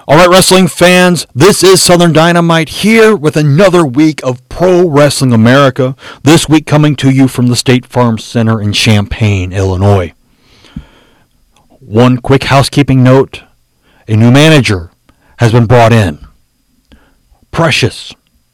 All right, wrestling fans, this is Southern Dynamite here with another week of Pro Wrestling America. This week coming to you from the State Farm Center in Champaign, Illinois. One quick housekeeping note. A new manager has been brought in. Precious.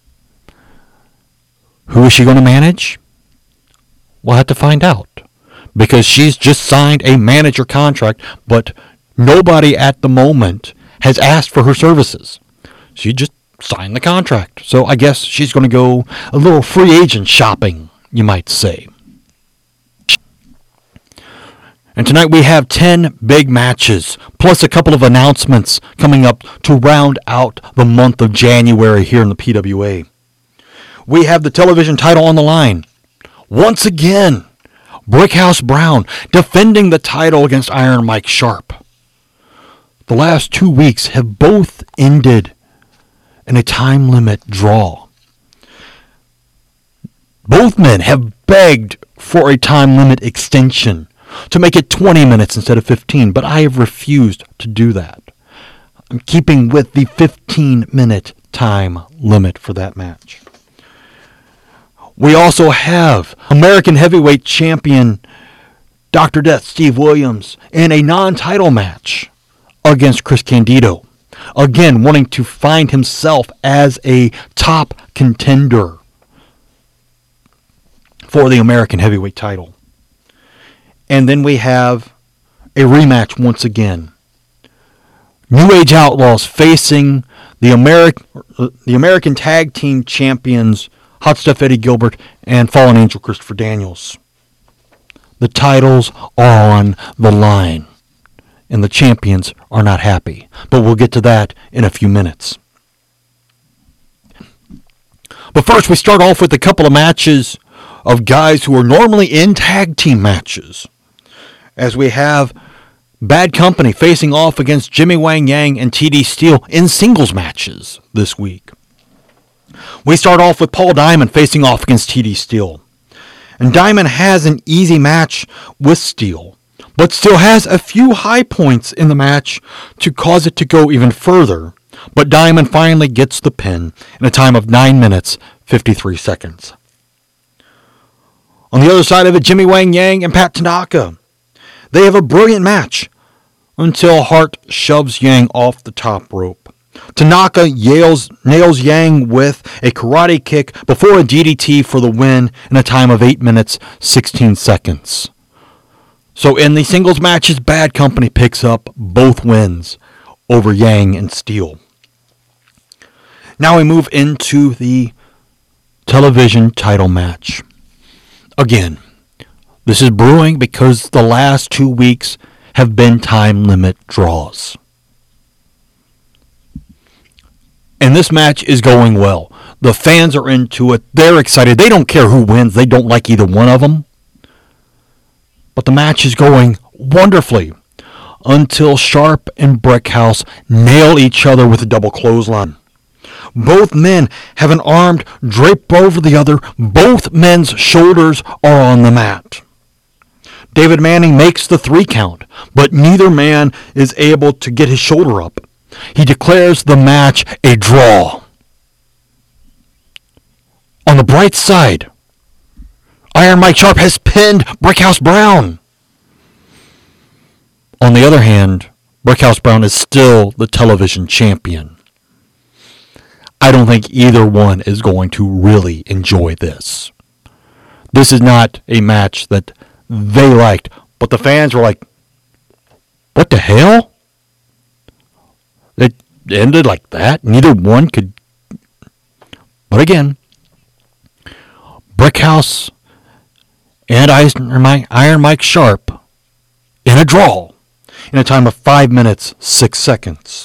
Who is she going to manage? We'll have to find out. Because she's just signed a manager contract, but nobody at the moment has asked for her services. She just signed the contract. So I guess she's going to go a little free agent shopping, you might say. And tonight we have 10 big matches, plus a couple of announcements coming up to round out the month of January here in the PWA. We have the television title on the line. Once again, Brickhouse Brown defending the title against Iron Mike Sharp. The last 2 weeks have both ended in a time limit draw. Both men have begged for a time limit extension to make it 20 minutes instead of 15, but I have refused to do that. I'm keeping with the 15-minute time limit for that match. We also have American Heavyweight Champion Dr. Death Steve Williams in a non-title match against Chris Candido. Again, wanting to find himself as a top contender for the American Heavyweight title. And then we have a rematch once again. New Age Outlaws facing the American Tag Team Champions Hot Stuff Eddie Gilbert and Fallen Angel Christopher Daniels. The titles are on the line, and the champions are not happy. But we'll get to that in a few minutes. But first, we start off with a couple of matches of guys who are normally in tag team matches, as we have Bad Company facing off against Jimmy Wang Yang and TD Steele in singles matches this week. We start off with Paul Diamond facing off against TD Steele. And Diamond has an easy match with Steele, but still has a few high points in the match to cause it to go even further. But Diamond finally gets the pin in a time of 9 minutes, 53 seconds. On the other side of it, Jimmy Wang Yang and Pat Tanaka. They have a brilliant match until Hart shoves Yang off the top rope. Tanaka nails Yang with a karate kick before a DDT for the win in a time of 8 minutes, 16 seconds. So in the singles matches, Bad Company picks up both wins over Yang and Steele. Now we move into the television title match. Again, this is brewing because the last 2 weeks have been time limit draws. And this match is going well. The fans are into it. They're excited. They don't care who wins. They don't like either one of them. But the match is going wonderfully until Sharp and Brickhouse nail each other with a double clothesline. Both men have an arm draped over the other. Both men's shoulders are on the mat. David Manning makes the 3 count, but neither man is able to get his shoulder up. He declares the match a draw. On the bright side, Iron Mike Sharp has pinned Brickhouse Brown. On the other hand, Brickhouse Brown is still the television champion. I don't think either one is going to really enjoy this. This is not a match that they liked, but the fans were like, what the hell? It ended like that. Neither one could. But again, Brickhouse and Iron Mike Sharp in a draw in a time of 5 minutes, 6 seconds.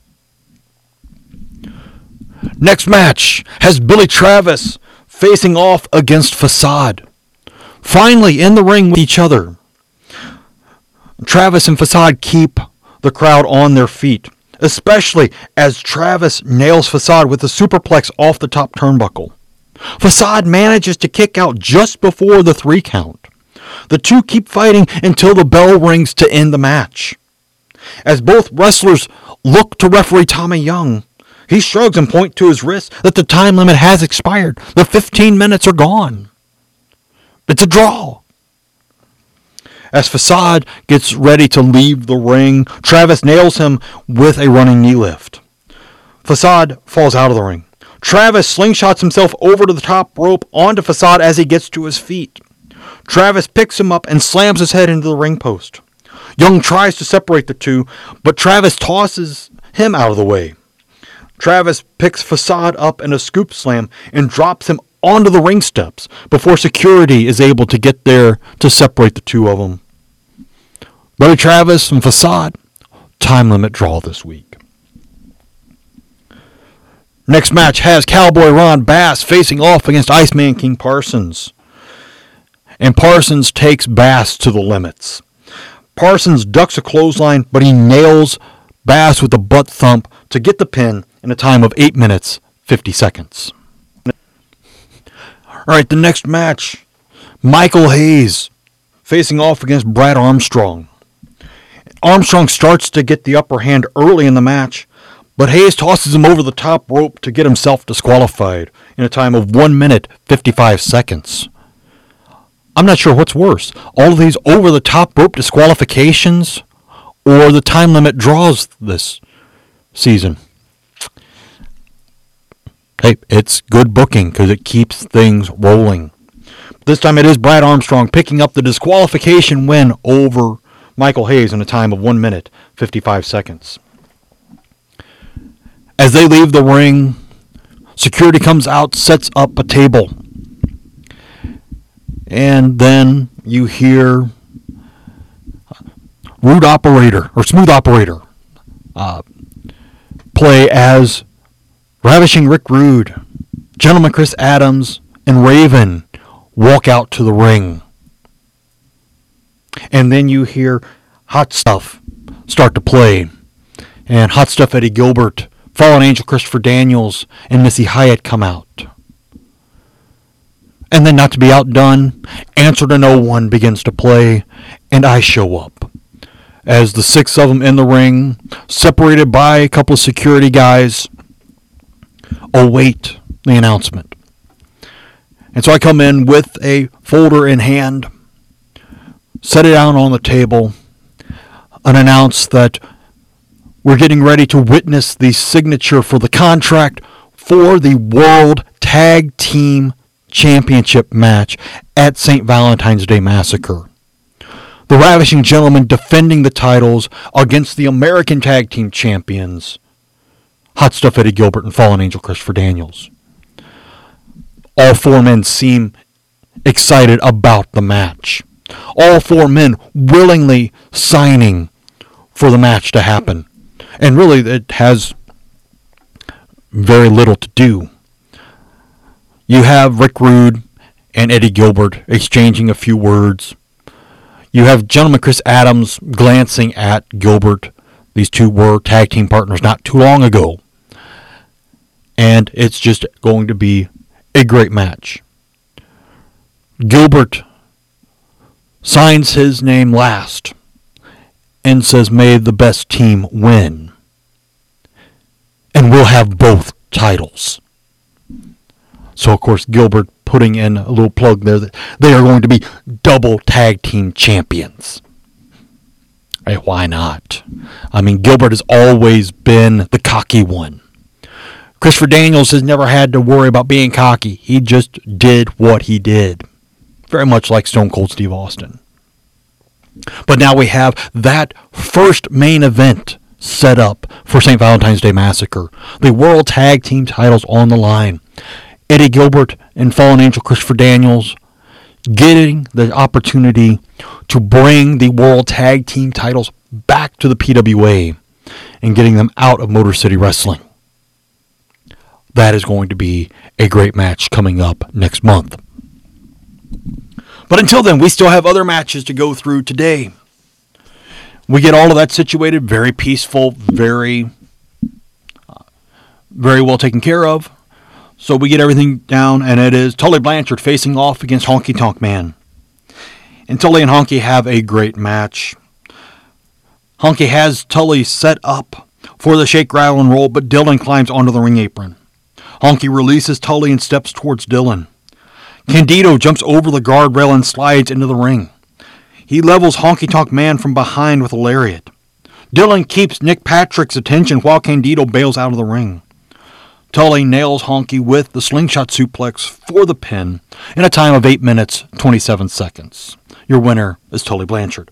Next match has Billy Travis facing off against Facade. Finally in the ring with each other. Travis and Facade keep the crowd on their feet, especially as Travis nails Facade with a superplex off the top turnbuckle. Facade manages to kick out just before the 3 count. The two keep fighting until the bell rings to end the match. As both wrestlers look to referee Tommy Young, he shrugs and points to his wrist that the time limit has expired. The 15 minutes are gone. It's a draw. As Facade gets ready to leave the ring, Travis nails him with a running knee lift. Facade falls out of the ring. Travis slingshots himself over to the top rope onto Facade as he gets to his feet. Travis picks him up and slams his head into the ring post. Young tries to separate the two, but Travis tosses him out of the way. Travis picks Facade up in a scoop slam and drops him onto the ring steps before security is able to get there to separate the two of them. Buddy Travis and Facade, time limit draw this week. Next match has Cowboy Ron Bass facing off against Iceman King Parsons. And Parsons takes Bass to the limits. Parsons ducks a clothesline, but he nails Bass with a butt thump to get the pin in a time of 8 minutes, 50 seconds. Alright, the next match, Michael Hayes facing off against Brad Armstrong. Armstrong starts to get the upper hand early in the match, but Hayes tosses him over the top rope to get himself disqualified in a time of 1 minute, 55 seconds. I'm not sure what's worse, all of these over-the-top rope disqualifications or the time limit draws this season. Hey, it's good booking because it keeps things rolling. This time it is Brad Armstrong picking up the disqualification win over Michael Hayes in a time of 1 minute, 55 seconds. As they leave the ring, security comes out, sets up a table. And then you hear Smooth Operator play as Ravishing Rick Rude, Gentleman Chris Adams, and Raven walk out to the ring. And then you hear Hot Stuff start to play. And Hot Stuff Eddie Gilbert, Fallen Angel Christopher Daniels, and Missy Hyatt come out. And then, not to be outdone, Answer to No One begins to play, and I show up. As the six of them in the ring, separated by a couple of security guys, await the announcement. And so I come in with a folder in hand, set it down on the table, and announce that we're getting ready to witness the signature for the contract for the World Tag Team Championship match at St. Valentine's Day Massacre. The Ravishing Gentlemen defending the titles against the American Tag Team Champions, Hot Stuff Eddie Gilbert and Fallen Angel Christopher Daniels. All four men seem excited about the match. All four men willingly signing for the match to happen. And really, it has very little to do. You have Rick Rude and Eddie Gilbert exchanging a few words. You have Gentleman Chris Adams glancing at Gilbert. These two were tag team partners not too long ago. And it's just going to be a great match. Gilbert signs his name last and says, "May the best team win." And we'll have both titles. So, of course, Gilbert putting in a little plug there that they are going to be double tag team champions. Hey, why not? I mean, Gilbert has always been the cocky one. Christopher Daniels has never had to worry about being cocky. He just did what he did. Very much like Stone Cold Steve Austin. But now we have that first main event set up for St. Valentine's Day Massacre. The World Tag Team titles on the line. Eddie Gilbert and Fallen Angel Christopher Daniels getting the opportunity to bring the World Tag Team titles back to the PWA and getting them out of Motor City Wrestling. That is going to be a great match coming up next month. But until then, we still have other matches to go through today. We get all of that situated, very peaceful, very well taken care of. So we get everything down, and it is Tully Blanchard facing off against Honky Tonk Man. And Tully and Honky have a great match. Honky has Tully set up for the shake, rattle, and roll, but Dylan climbs onto the ring apron. Honky releases Tully and steps towards Dylan. Candido jumps over the guardrail and slides into the ring. He levels Honky Tonk Man from behind with a lariat. Dylan keeps Nick Patrick's attention while Candido bails out of the ring. Tully nails Honky with the slingshot suplex for the pin in a time of 8 minutes, 27 seconds. Your winner is Tully Blanchard.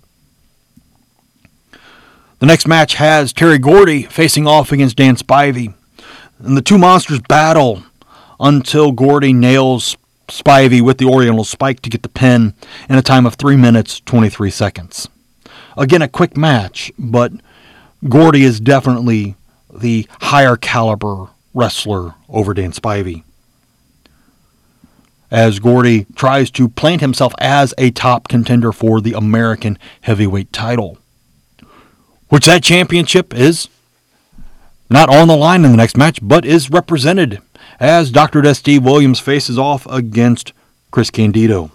The next match has Terry Gordy facing off against Dan Spivey. And the two monsters battle until Gordy nails Spivey with the Oriental Spike to get the pin in a time of 3 minutes, 23 seconds. Again, a quick match, but Gordy is definitely the higher caliber wrestler over Dan Spivey. As Gordy tries to plant himself as a top contender for the American Heavyweight title, which that championship is not on the line in the next match, but is represented as Dr. Death Steve Williams faces off against Chris Candido.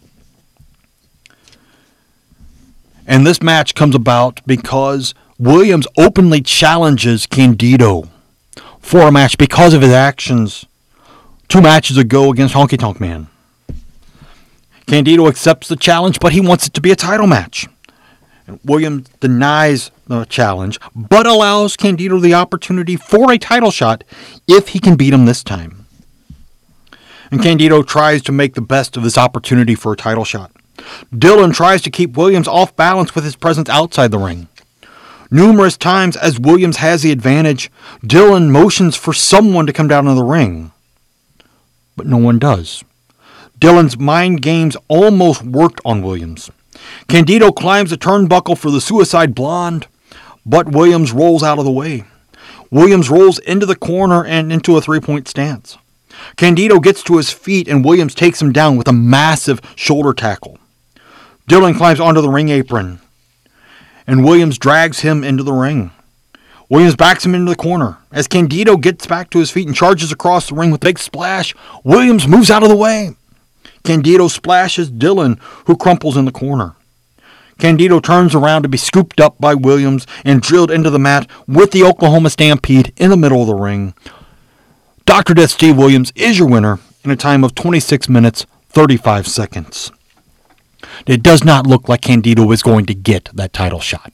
And this match comes about because Williams openly challenges Candido for a match because of his actions 2 matches ago against Honky Tonk Man. Candido accepts the challenge, but he wants it to be a title match. Williams denies the challenge, but allows Candido the opportunity for a title shot if he can beat him this time. And Candido tries to make the best of this opportunity for a title shot. Dylan tries to keep Williams off balance with his presence outside the ring. Numerous times as Williams has the advantage, Dylan motions for someone to come down to the ring. But no one does. Dylan's mind games almost worked on Williams. Candido climbs the turnbuckle for the Suicide Blonde, but Williams rolls out of the way. Williams rolls into the corner and into a 3-point stance. Candido gets to his feet and Williams takes him down with a massive shoulder tackle. Dylan climbs onto the ring apron, and Williams drags him into the ring. Williams backs him into the corner. As Candido gets back to his feet and charges across the ring with a big splash, Williams moves out of the way. Candido splashes Dylan, who crumples in the corner. Candido turns around to be scooped up by Williams and drilled into the mat with the Oklahoma Stampede in the middle of the ring. Dr. Death Steve Williams is your winner in a time of 26 minutes, 35 seconds. It does not look like Candido is going to get that title shot.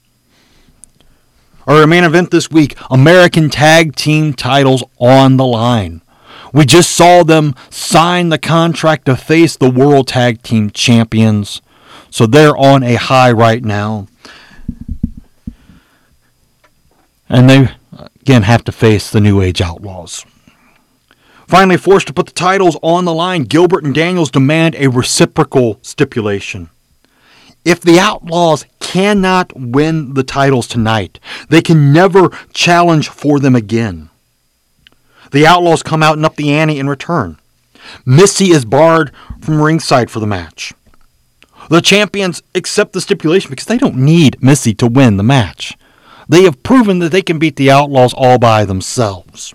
Our main event this week, American Tag Team titles on the line. We just saw them sign the contract to face the World Tag Team Champions. So they're on a high right now. And they, again, have to face the New Age Outlaws. Finally forced to put the titles on the line, Gilbert and Daniels demand a reciprocal stipulation. If the Outlaws cannot win the titles tonight, they can never challenge for them again. The Outlaws come out and up the ante in return. Missy is barred from ringside for the match. The champions accept the stipulation because they don't need Missy to win the match. They have proven that they can beat the Outlaws all by themselves.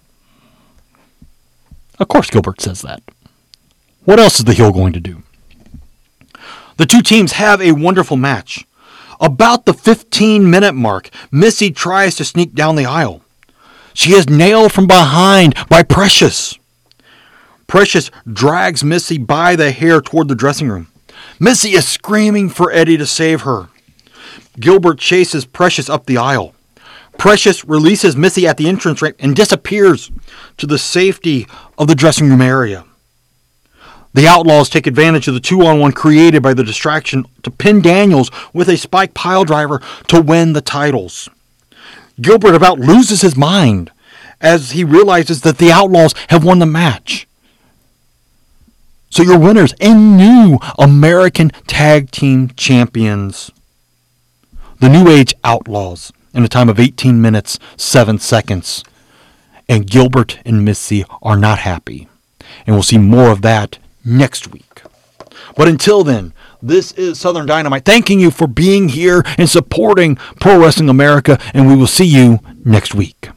Of course Gilbert says that. What else is the heel going to do? The two teams have a wonderful match. About the 15-minute mark, Missy tries to sneak down the aisle. She is nailed from behind by Precious. Precious drags Missy by the hair toward the dressing room. Missy is screaming for Eddie to save her. Gilbert chases Precious up the aisle. Precious releases Missy at the entrance ramp and disappears to the safety of the dressing room area. The Outlaws take advantage of the 2-on-1 created by the distraction to pin Daniels with a spike piledriver to win the titles. Gilbert about loses his mind as he realizes that the Outlaws have won the match. So your winners and new American Tag Team Champions, the New Age Outlaws, in a time of 18 minutes, 7 seconds. And Gilbert and Missy are not happy. And we'll see more of that next week. But until then, this is Southern Dynamite thanking you for being here and supporting Pro Wrestling America, and we will see you next week.